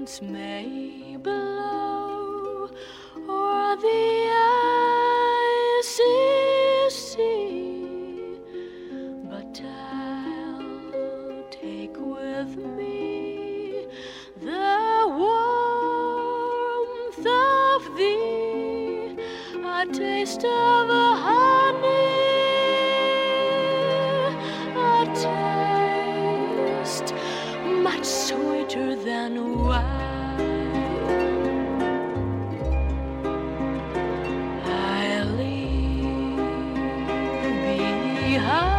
winds may blow o'er the icy sea, but I'll take with me the warmth of thee, a taste of honey, a taste much sweeter than wine. I leave behind